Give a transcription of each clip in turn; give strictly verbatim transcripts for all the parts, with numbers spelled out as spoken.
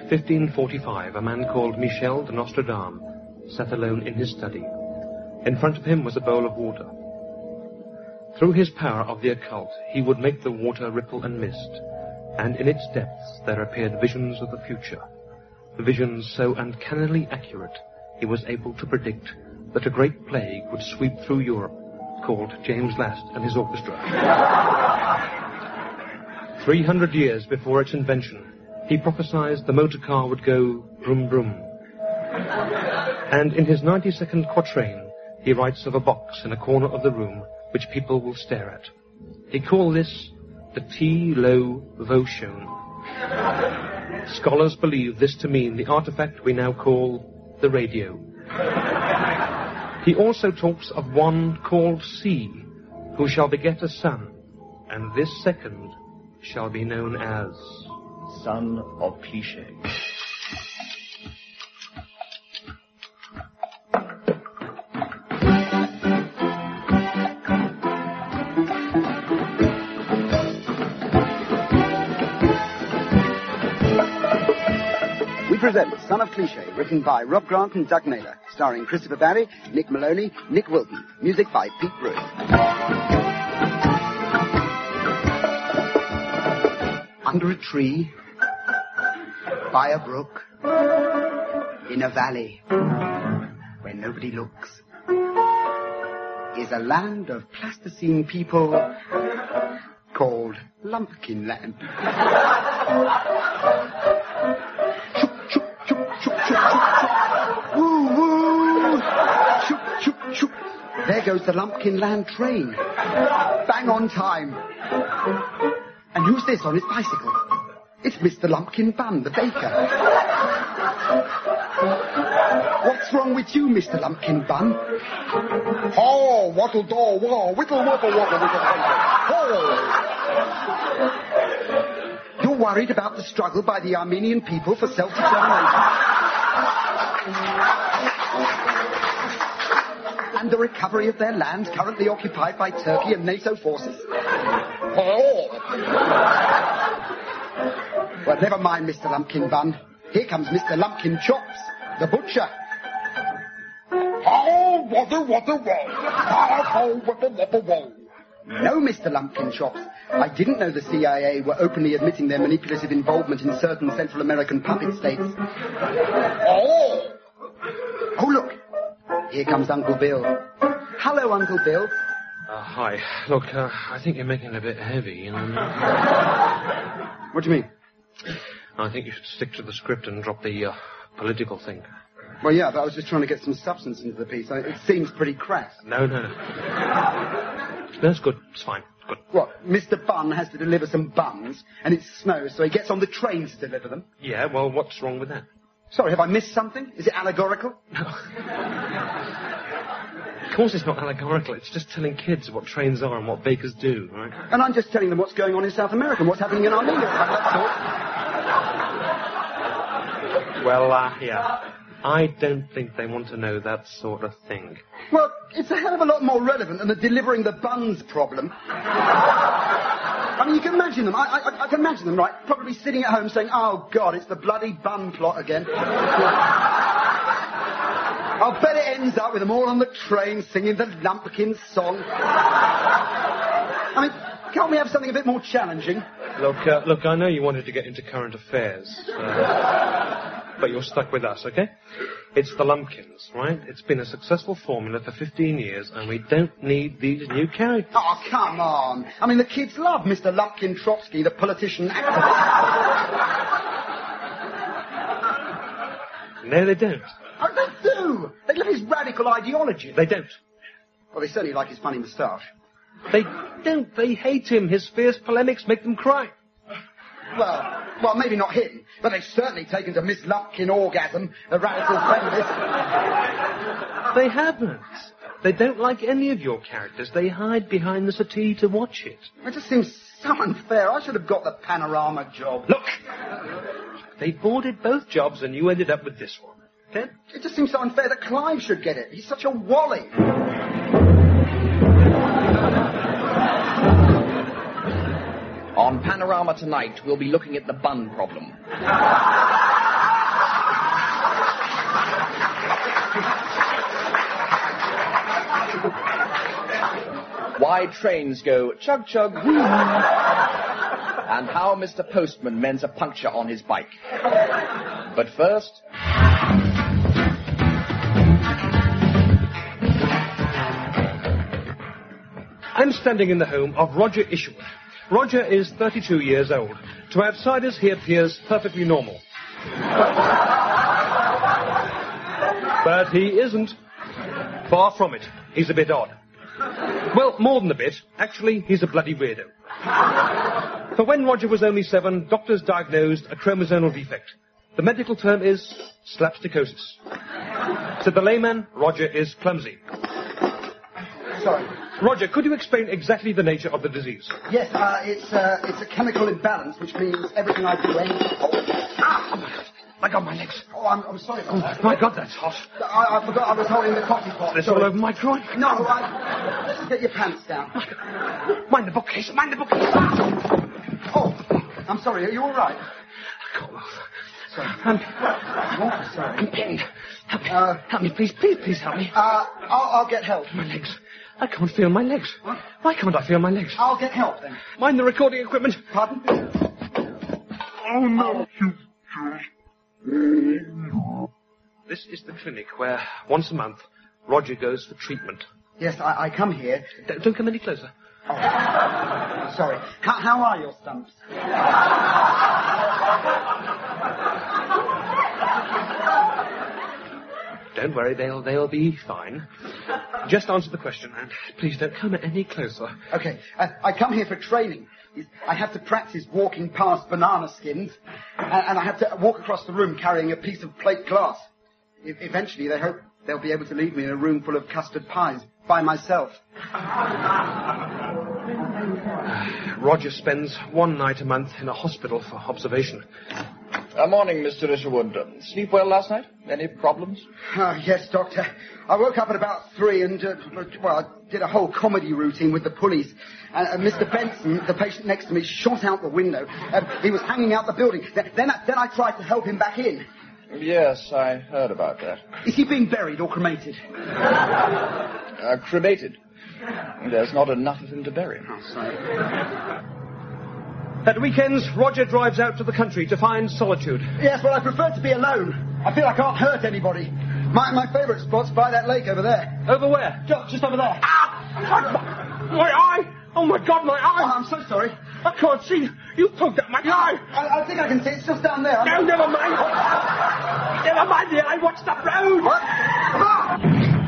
fifteen forty-five, a man called Michel de Notre Dame sat alone in his study. In front of him was a bowl of water. Through his power of the occult, he would make the water ripple and mist, and in its depths there appeared visions of the future, visions so uncannily accurate he was able to predict that a great plague would sweep through Europe, called James Last and his orchestra. Three hundred years before its invention, he prophesied the motor car would go brum brum. And in his ninety-second quatrain, he writes of a box in a corner of the room which people will stare at. He called this the T-Lo-Votion. Scholars believe this to mean the artifact we now call the radio. He also talks of one called C, who shall beget a son, and this second shall be known as... Son of Cliché. We present Son of Cliché, written by Rob Grant and Doug Naylor, starring Christopher Barry, Nick Maloney, Nick Wilton, music by Pete Bruce. Under a tree, by a brook, in a valley, where nobody looks, is a land of plasticine people called Lumpkin Land. Woo woo! Choop, choop, choop. There goes the Lumpkin Land train. Bang on time. And who's this on his bicycle? It's Mister Lumpkin Bun, the baker. What's wrong with you, Mister Lumpkin Bun? Oh, wattle daw wah, whittle wobble wobble wittle wobble. You're worried about the struggle by the Armenian people for self-determination? And the recovery of their lands currently occupied by Turkey and NATO forces? Oh! Well, never mind, Mister Lumpkin Bun. Here comes Mister Lumpkin Chops, the butcher. Oh, whather, whather, whoa. Oh, whather, whather, whoa. No, Mister Lumpkin Chops. I didn't know the C I A were openly admitting their manipulative involvement in certain Central American puppet states. Oh! Oh, look. Here comes Uncle Bill. Hello, Uncle Bill. Uh, hi. Look, uh, I think you're making it a bit heavy, you know. What do you mean? I think you should stick to the script and drop the uh, political thing. Well, yeah, but I was just trying to get some substance into the piece. It seems pretty crass. No, no, no. That's good. It's fine. Good. What? Mister Bun has to deliver some buns, and it snows, so he gets on the train to deliver them? Yeah, well, what's wrong with that? Sorry, have I missed something? Is it allegorical? No. Of course it's not allegorical. It's just telling kids what trains are and what bakers do, right? And I'm just telling them what's going on in South America and what's happening in Armenia. That's all. Well, uh, yeah. I don't think they want to know that sort of thing. Well, it's a hell of a lot more relevant than the delivering the buns problem. I mean, you can imagine them. I, I, I can imagine them, right, probably sitting at home saying, oh, God, it's the bloody bun plot again. I'll bet it ends up with them all on the train singing the Lumpkin song. I mean, can't we have something a bit more challenging? Look, uh, look, I know you wanted to get into current affairs. Uh, but you're stuck with us, okay? It's the Lumpkins, right? It's been a successful formula for fifteen years, and we don't need these new characters. Oh, come on. I mean, the kids love Mister Lumpkin Trotsky, the politician activist. No, they don't. Oh, they do. They love his radical ideology. They don't. Well, they certainly like his funny moustache. They don't. They hate him. His fierce polemics make them cry. Well, well, maybe not him, but they've certainly taken to Miss Lumpkin Orgasm, the radical feminist. They haven't. They don't like any of your characters. They hide behind the settee to watch it. It just seems so unfair. I should have got the Panorama job. Look! They boarded both jobs and you ended up with this one. Okay? It just seems so unfair that Clive should get it. He's such a wally. On Panorama tonight, we'll be looking at the bun problem. Why trains go chug-chug, and how Mister Postman mends a puncture on his bike. But first... I'm standing in the home of Roger Isherwood. Roger is thirty-two years old. To outsiders, he appears perfectly normal. But he isn't. Far from it. He's a bit odd. Well, more than a bit. Actually, he's a bloody weirdo. For when Roger was only seven, doctors diagnosed a chromosomal defect. The medical term is slapstickosis. To the layman, Roger is clumsy. Sorry. Roger, could you explain exactly the nature of the disease? Yes, uh, it's, uh, it's a chemical imbalance, which means everything I do ends... Oh, ah! I got my legs. Oh, I'm, I'm sorry about that. My God, that's hot. I, I forgot I was holding the coffee pot. It's all over my groin. No, I... Let's get your pants down. Mind the bookcase, mind the bookcase. Oh, I'm sorry, are you all right? I can't move. Sorry. I'm, Oh, sorry. I'm pinned. Help me. Uh, help me, please, please, please help me. Uh, I'll, I'll get help. My legs. I can't feel my legs. What? Why can't I feel my legs? I'll get help, then. Mind the recording equipment. Pardon? Oh, no. This is the clinic where, once a month, Roger goes for treatment. Yes, I, I come here. D- don't come any closer. Oh, sorry. How, how are your stumps? Don't worry, they'll they'll be fine. Just answer the question, and please don't come any closer. Okay, I, I come here for training. I have to practice walking past banana skins, and, and I have to walk across the room carrying a piece of plate glass. E- eventually, they hope they'll be able to leave me in a room full of custard pies by myself. Roger spends one night a month in a hospital for observation. Uh, morning, Mister Isherwood. Uh, sleep well last night? Any problems? Uh, yes, Doctor. I woke up at about three and, uh, well, I did a whole comedy routine with the police. And uh, Mister Benson, the patient next to me, shot out the window. Uh, he was hanging out the building. Then, then, I, then I tried to help him back in. Yes, I heard about that. Is he being buried or cremated? Uh, cremated. There's not enough of him to bury. Oh, sorry. At weekends, Roger drives out to the country to find solitude. Yes, well, I prefer to be alone. I feel I can't hurt anybody. My, my favourite spot's by that lake over there. Over where? Just, just over there. Ah! My eye! Oh, my God, my Oh, eye! I'm so sorry. I can't see. You poked at my eye. I, I think I can see it. It's just down there. No, never mind. Never mind the eye. Watch the road. What? Ah!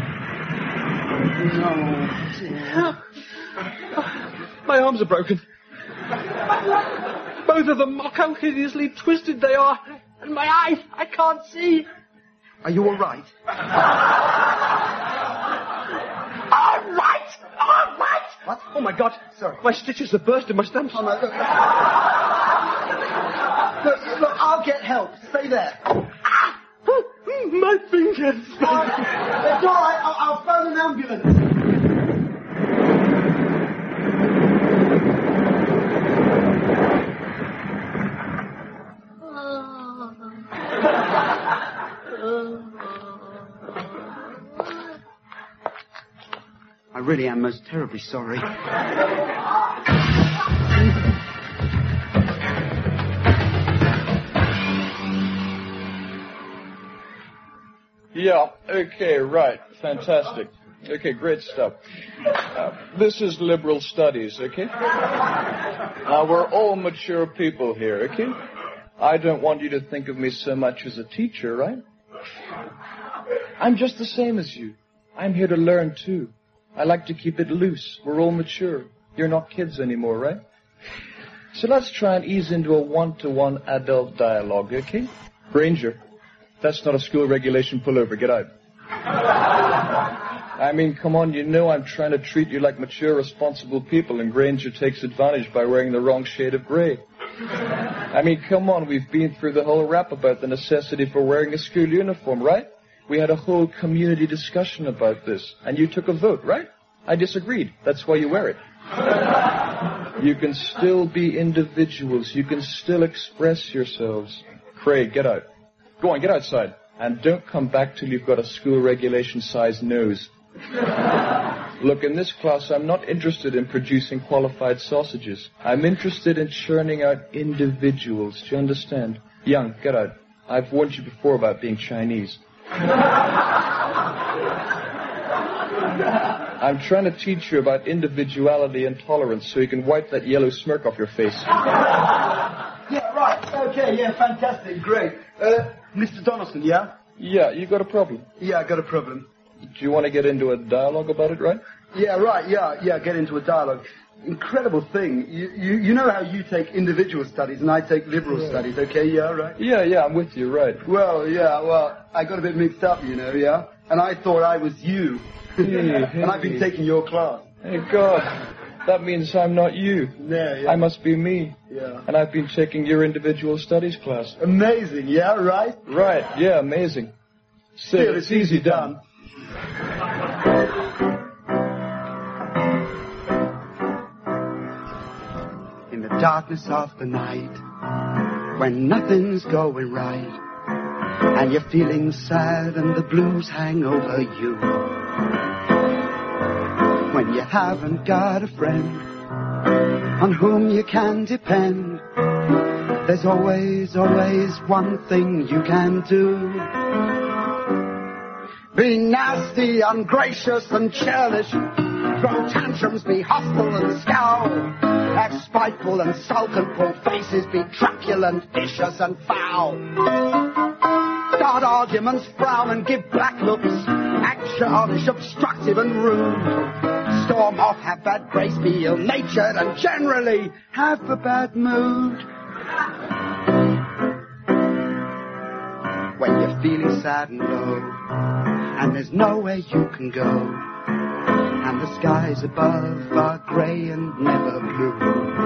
No, dear. My arms are broken. Both of them. Look how hideously twisted they are. And my eye, I can't see. Are you all right? All right. All right. What? Oh, my God. Sorry. My stitches have burst in my stumps. Oh, no, look. Look, look, I'll get help. Stay there. Ah! My fingers. It's all right. I'll, I'll phone an ambulance. I really am most terribly sorry. Yeah, okay, right. Fantastic. Okay, great stuff. Uh, this is liberal studies, okay? Now, we're all mature people here, okay? I don't want you to think of me so much as a teacher, right? I'm just the same as you. I'm here to learn, too. I like to keep it loose. We're all mature. You're not kids anymore, right? So let's try and ease into a one-to-one adult dialogue, okay? Granger, that's not a school regulation pullover. Get out. I mean, come on, you know I'm trying to treat you like mature, responsible people, and Granger takes advantage by wearing the wrong shade of gray. I mean, come on, we've been through the whole rap about the necessity for wearing a school uniform, right? We had a whole community discussion about this, and you took a vote, right? I disagreed. That's why you wear it. You can still be individuals. You can still express yourselves. Craig, get out. Go on, get outside. And don't come back till you've got a school regulation-sized nose. Look, in this class, I'm not interested in producing qualified sausages. I'm interested in churning out individuals. Do you understand? Young, get out. I've warned you before about being Chinese. I'm trying to teach you about individuality and tolerance so you can wipe that yellow smirk off your face. Yeah, right. Okay, yeah, fantastic. Great. Uh, Mister Donaldson, yeah? Yeah, you got a problem. Yeah, I got a problem. Do you want to get into a dialogue about it, right? Yeah, right, yeah, yeah, get into a dialogue. Incredible thing. You, you, you know how you take individual studies and I take liberal yeah. studies, okay? Yeah, right? Yeah, yeah, I'm with you, right. Well, yeah, well, I got a bit mixed up, you know, yeah? And I thought I was you. Hey, hey. And I've been taking your class. Hey, God, that means I'm not you. Yeah, yeah. I must be me. Yeah. And I've been taking your individual studies class. Amazing, yeah, right? Right, yeah, amazing. Say, Still, it's easy done. In the darkness of the night, when nothing's going right, and you're feeling sad and the blues hang over you, when you haven't got a friend on whom you can depend, there's always, always one thing you can do. Be nasty, ungracious and churlish, throw tantrums, be hostile and scowl, act spiteful and sulk and pull faces, be truculent, vicious and foul. Start arguments, frown and give back looks, act childish, obstructive and rude. Storm off, have bad grace, be ill-natured and generally have a bad mood. When you're feeling sad and low, and there's nowhere you can go, and the skies above are grey and never blue.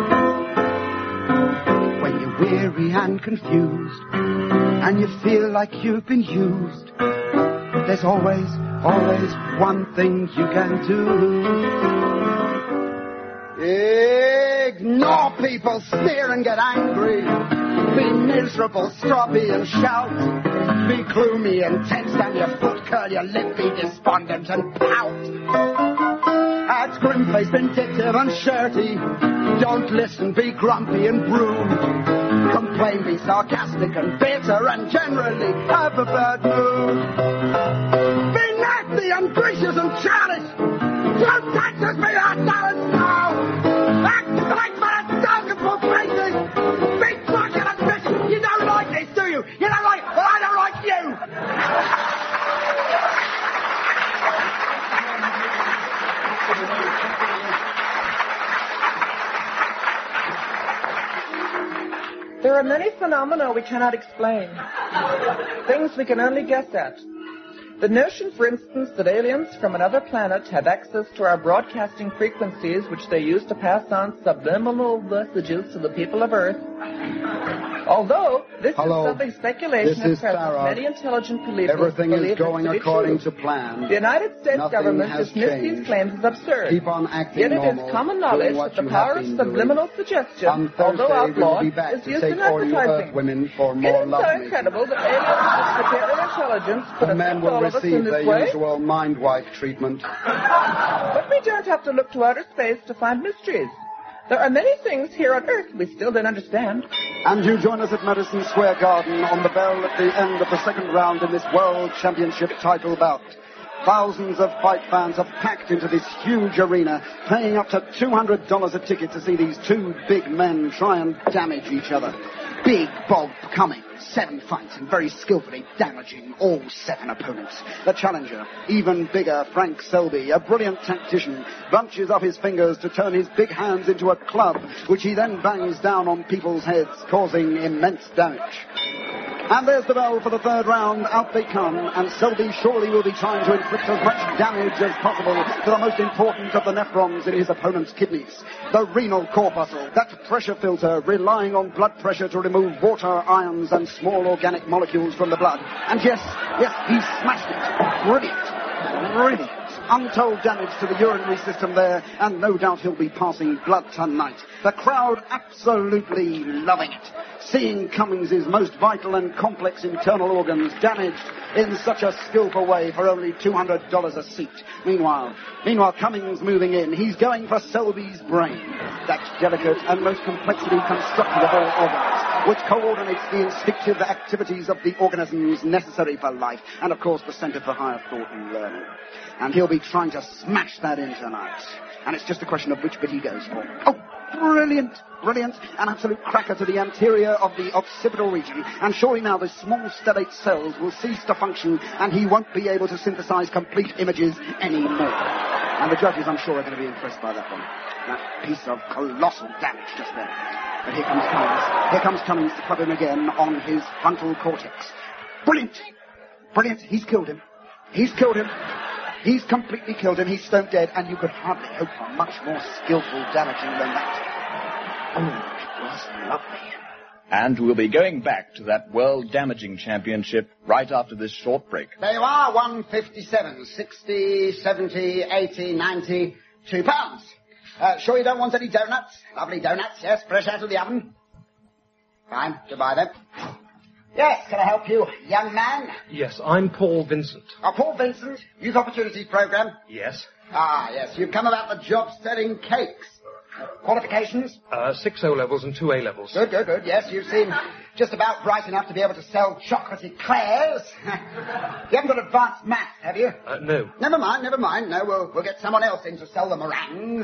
When you're weary and confused, and you feel like you've been used, there's always, always one thing you can do. Ignore people, sneer and get angry. Be miserable, stroppy and shout. Be gloomy and tense down your foot, curl your lip, be despondent and pout. Act grim-faced, vindictive and shirty. Don't listen, be grumpy and rude. Complain, be sarcastic and bitter, and generally have a bad mood. Be nasty and gracious and childish. Don't taxes, be hostile and slow. Act like but a dog and pull faces. Be drunken and vicious. You don't like this, do you? You don't like, well, I don't like you. There are many phenomena we cannot explain. Things we can only guess at. The notion, for instance, that aliens from another planet have access to our broadcasting frequencies, which they use to pass on subliminal messages to the people of Earth. Although this Hello. is something speculation This is at present, Sarah. many intelligent believers Everything believe is going it to be according true. to plan. The United States Nothing government has dismissed changed. these claims as absurd. Keep on acting Yet it normal, is common doing knowledge what that the you power have of been subliminal doing. suggestion, On Thursday, although we'll outlawed, be back is to used take in all you advertising. Earth women for It more is so lovemaking. incredible that aliens with superior intelligence could The men affect will all of us in receive this their way. usual mind wipe treatment. But we don't have to look to outer space to find mysteries. There are many things here on Earth we still don't understand. And you join us at Madison Square Garden on the bell at the end of the second round in this World Championship title bout. Thousands of fight fans have packed into this huge arena, paying up to two hundred dollars a ticket to see these two big men try and damage each other. Big Bob Cummings, seven fights and very skillfully damaging all seven opponents. The challenger, even bigger Frank Selby, a brilliant tactician, bunches up his fingers to turn his big hands into a club, which he then bangs down on people's heads, causing immense damage. And there's the bell for the third round. Out they come, and Selby surely will be trying to inflict as much damage as possible to the most important of the nephrons in his opponent's kidneys, the renal corpuscle, that pressure filter relying on blood pressure to remove water, ions, and small organic molecules from the blood. And yes, yes, he smashed it. Brilliant. Brilliant. Untold damage to the urinary system there, and no doubt he'll be passing blood tonight. The crowd absolutely loving it. seeing Cummings's most vital and complex internal organs damaged in such a skillful way for only two hundred dollars a seat. Meanwhile, meanwhile, Cummings moving in. He's going for Selby's brain, that delicate and most complexly constructed of all organs, which coordinates the instinctive activities of the organisms necessary for life, and of course the Centre for Higher Thought and Learning. And he'll be trying to smash that in tonight. And it's just a question of which bit he goes for. Oh, brilliant, brilliant. An absolute cracker to the anterior of the occipital region. And surely now the small stellate cells will cease to function and he won't be able to synthesize complete images anymore. And the judges, I'm sure, are going to be impressed by that one. That piece of colossal damage just there. But here comes Cummings. Here comes Cummings to club him again on his frontal cortex. Brilliant. Brilliant. He's killed him. He's killed him. He's completely killed him. He's stone dead, and you could hardly hope for much more skillful damaging than that. Oh, it was lovely. And we'll be going back to that World Damaging Championship right after this short break. There you are, one fifty-seven, sixty, seventy, eighty, ninety, two pounds. Uh, sure you don't want any donuts? Lovely donuts, yes, fresh out of the oven. Fine, goodbye then. Yes, can I help you, young man? Yes, I'm Paul Vincent. Oh, Paul Vincent, Youth Opportunities Program. Yes. Ah, yes, you've come about the job selling cakes. Qualifications? Uh, six O-levels and two A-levels. Good, good, good. Yes, you seem just about bright enough to be able to sell chocolate eclairs. You haven't got advanced maths, have you? Uh, no. Never mind, never mind. No, we'll, we'll get someone else in to sell the meringues.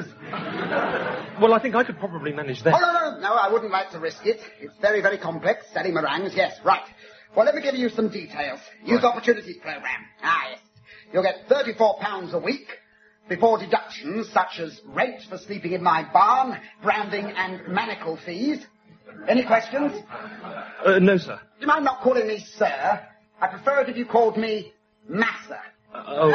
Well, I think I could probably manage that. Oh, no, no, no, I wouldn't like to risk it. It's very, very complex, selling meringues. Yes, right. Well, let me give you some details. Youth Right. Opportunities Program. Ah, yes. You'll get thirty-four pounds a week before deductions such as rent for sleeping in my barn, branding and manacle fees. Any questions? Uh, no, sir. Do you mind not calling me sir? I prefer it if you called me Massa. Uh, oh.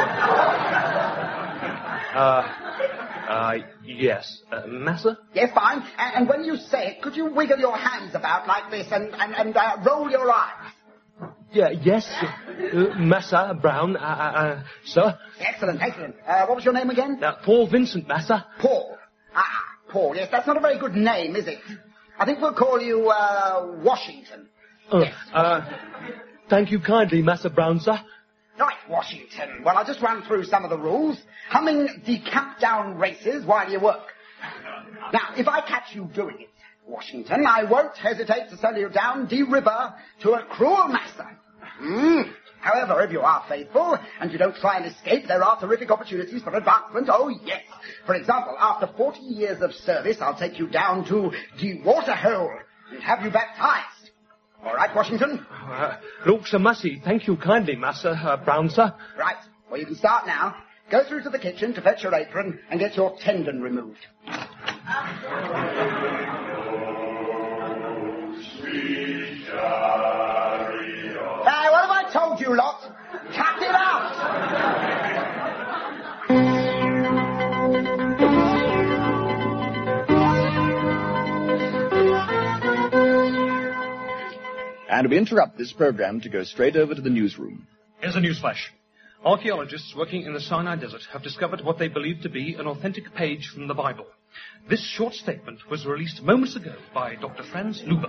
uh, uh, yes. Uh, Massa? Yes, fine. And, and when you say it, could you wiggle your hands about like this and, and, and uh, roll your eyes? Yeah, yes. Uh, Massa Brown, uh, uh, uh, sir. Excellent, excellent. Uh, what was your name again? Uh, Paul Vincent Massa. Paul. Ah, Paul. Yes, that's not a very good name, is it? I think we'll call you, uh, Washington. Uh, Yes. uh, thank you kindly, Massa Brown, sir. Right, Washington. Well, I'll just run through some of the rules. Humming decamp down races while you work. Now, if I catch you doing it, Washington, I won't hesitate to send you down the river to a cruel master. Mm. However, if you are faithful and you don't try and escape, there are terrific opportunities for advancement. Oh, yes. For example, after forty years of service, I'll take you down to the waterhole and have you baptized. All right, Washington? Uh, look, Sir Massey, thank you kindly, Massa uh, Brown, sir. Right. Well, you can start now. Go through to the kitchen to fetch your apron and get your tendon removed. Hey, what have I told you lot? Cut it out! And we interrupt this program to go straight over to the newsroom. Here's a newsflash. Archaeologists working in the Sinai Desert have discovered what they believe to be an authentic page from the Bible. This short statement was released moments ago by Doctor Franz Luber.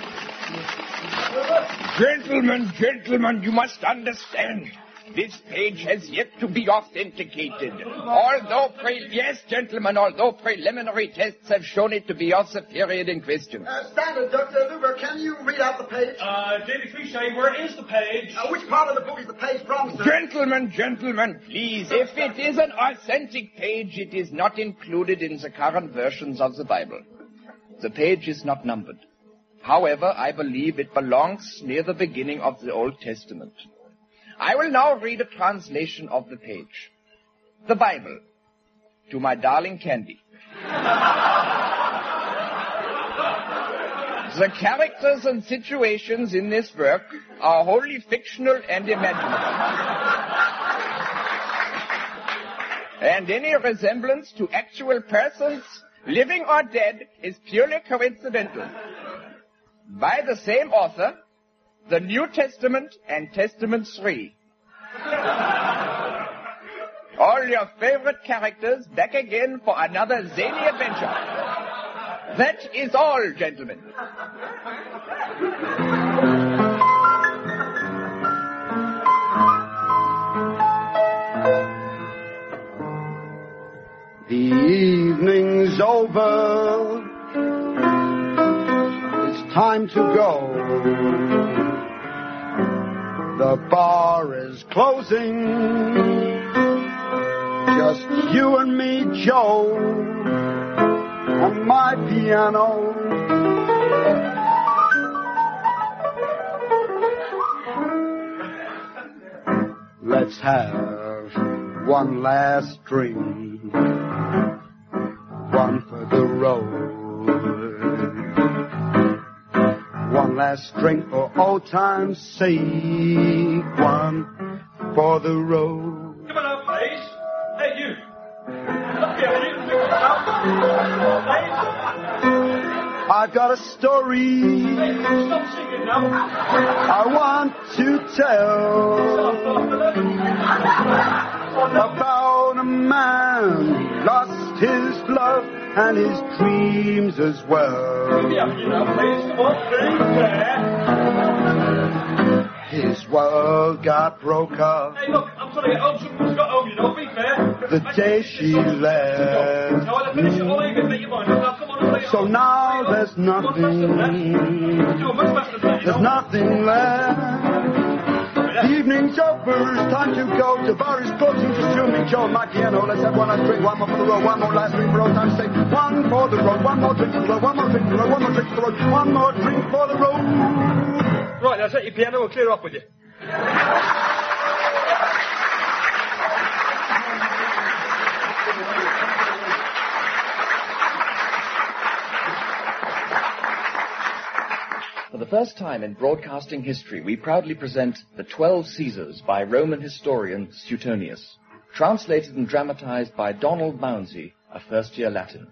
Gentlemen, gentlemen, you must understand. This page has yet to be authenticated. Although, pre- yes, gentlemen, although preliminary tests have shown it to be of the period in question. Uh, standard, Doctor Luber, can you read out the page? Uh, Davy Freeshay, where is the page? Uh, which part of the book is the page from, sir? Gentlemen, gentlemen, please, if it is an authentic page, it is not included in the current versions of the Bible. The page is not numbered. However, I believe it belongs near the beginning of the Old Testament. I will now read a translation of the page. The Bible, to my darling Candy. The characters and situations in this work are wholly fictional and imaginary. And any resemblance to actual persons, living or dead, is purely coincidental. By the same author, the New Testament and Testament three. All your favorite characters back again for another zany adventure. That is all, gentlemen. The evening's over. It's time to go. The bar is closing. Just you and me, Joe, and my piano. Let's have one last drink, one for the road, one last drink for old time's sake, one for the road. Come on up, please. Hey, you. Look here, you. Please. I've got a story Hey, stop singing now. I want to tell about a man who lost his love and his dreams as well. Yeah, you know, please. Come on, please. Fair. His world got broke up Hey, look, I'm sorry. Old someone's got home, you know. Be fair. the day she left. Now, I'll finish it all even. Make your mind up. Now, come on and play it So off. now Play it there's off. Much faster than that. nothing, Do it much faster than that, you there's know. nothing left. The evening's over, it's time to go. The bar is closing, just you and me, Joe, and my piano. Let's have one last drink, one more for the road, one more last drink for old time's sake. One for the road, one more drink for the road, one more drink for the road, one more drink for the road, one more drink for the road. Right, now take your piano and clear off with you. For the first time in broadcasting history, we proudly present The Twelve Caesars by Roman historian Suetonius, translated and dramatized by Donald Mounsey, a first-year Latin.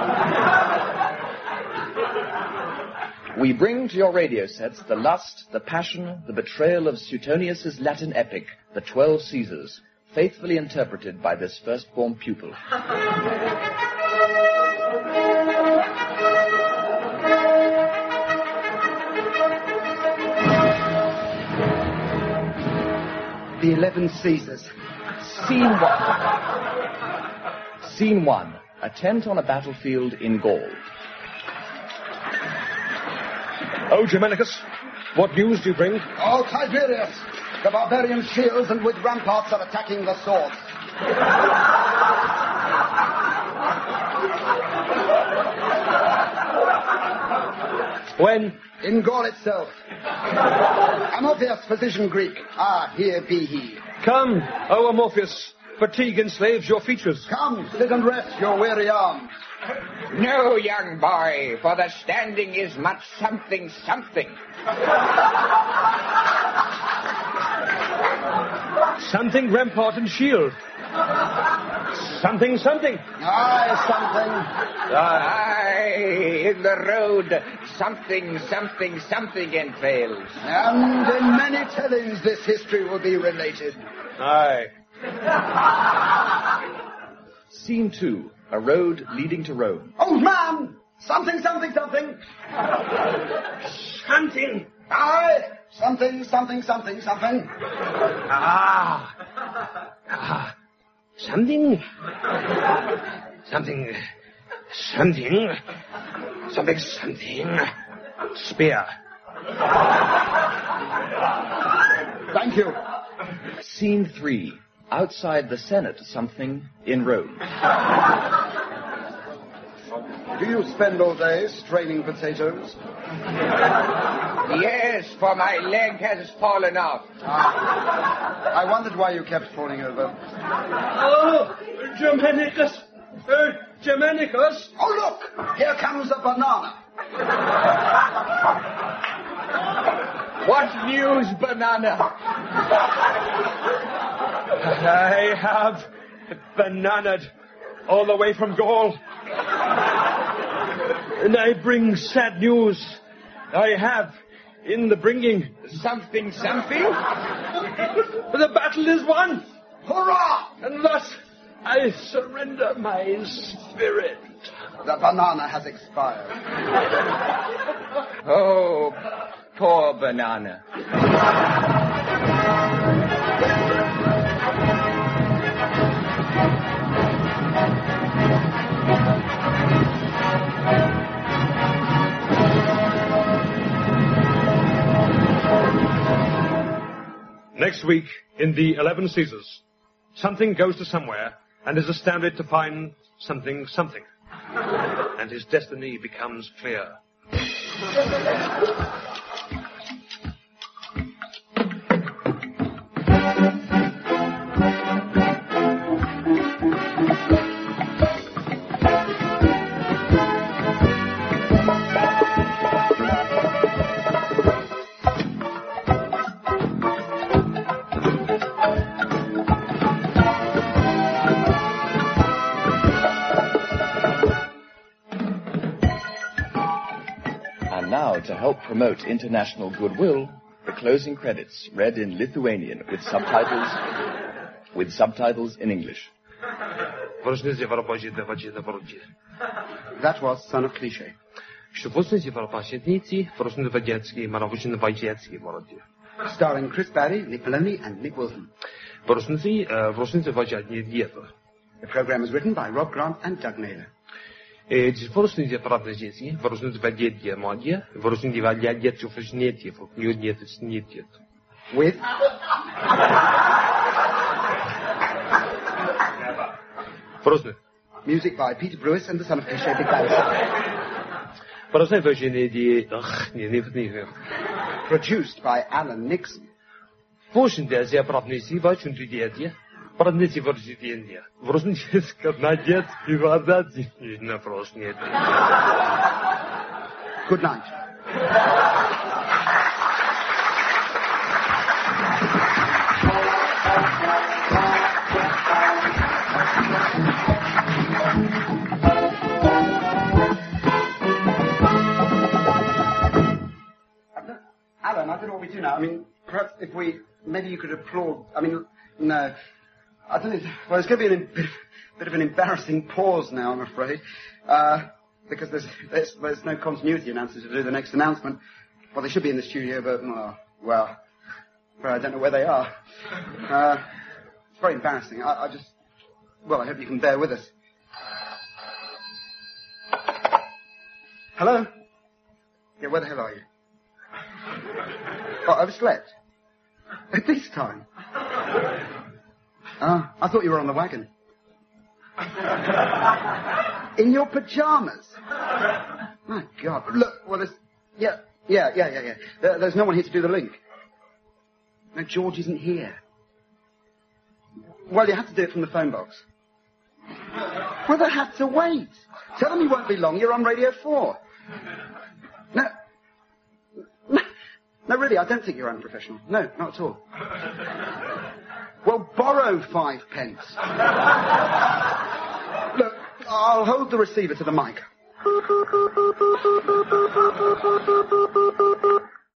We bring to your radio sets the lust, the passion, the betrayal of Suetonius' Latin epic, The Twelve Caesars, faithfully interpreted by this firstborn pupil. The eleven Caesars. Scene one. Scene one. A tent on a battlefield in Gaul. Oh, Germanicus, what news do you bring? Oh, Tiberius! The barbarian shields and with ramparts are attacking the swords. When? In Gaul itself. Amotheus, physician Greek. Ah, here be he. Come, O Amorpheus, fatigue enslaves your features. Come, sit and rest your weary arms. No, young boy, for the standing is much something something. Something rampart and shield. Something, something. Aye, something. Aye, in the road, something, something, something entails. And in many tellings this history will be related. Aye. Scene two. A road leading to Rome. Old man! Something, something, something. Something. Aye, something, something, something, something. Ah. Ah. Something. Something. Something. Something, something. Spear. Thank you. Scene three. Outside the Senate, something in Rome. Do you spend all day straining potatoes? Yes, for my leg has fallen off. Ah, I wondered why you kept falling over. Oh, Germanicus. Uh, Germanicus. Oh, look! Here comes a banana. What news, banana? I have bananaed all the way from Gaul. And I bring sad news. I have in the bringing. Something, something? The battle is won. Hurrah! And thus I surrender my spirit. The banana has expired. Oh, poor banana. Next week, in the Eleven Caesars, something goes to somewhere and is astounded to find something something. And his destiny becomes clear. To help promote international goodwill, the closing credits read in Lithuanian with subtitles with subtitles in English. That was Son of Cliché. Starring Chris Barry, Nick Maloney, and Nick Wilson. The program was written by Rob Grant and Doug Naylor. Ci vorusny prawne dzieci, vorusny dwadzieścia młodzie, vorusny dwadzieścia czufrzniecie, fokniudnie tyczniecie. With Vorusny. Music by Peter Brewis and the Son of Cliché Big Band. Vorusny version die, ach, nie, nie, nie. Produced by Alan Nixon. Vorusny der sehr prawne si, was und die Продните вършите. Връзните искат на детски вързаци. На просният. Good night. Alan, I don't know what we do now. I mean, perhaps if we, maybe you could applaud, I mean, no. I don't know. Well, it's going to be a bit, bit of an embarrassing pause now, I'm afraid, uh, because there's, there's there's no continuity announcer to do the next announcement. Well, they should be in the studio, but oh, well, well, I don't know where they are. Uh, it's very embarrassing. I, I just, well, I hope you can bear with us. Hello? Yeah, where the hell are you? Oh, overslept. At this time. Ah, I thought you were on the wagon. In your pajamas? My God. Look, well, there's... Yeah, yeah, yeah, yeah, yeah. There, there's no one here to do the link. No, George isn't here. Well, you have to do it from the phone box. Well, they have to wait. Tell them you won't be long. You're on Radio four. No. No, no, really, I don't think you're unprofessional. No, not at all. Well, borrow five pence. Look, I'll hold the receiver to the mic.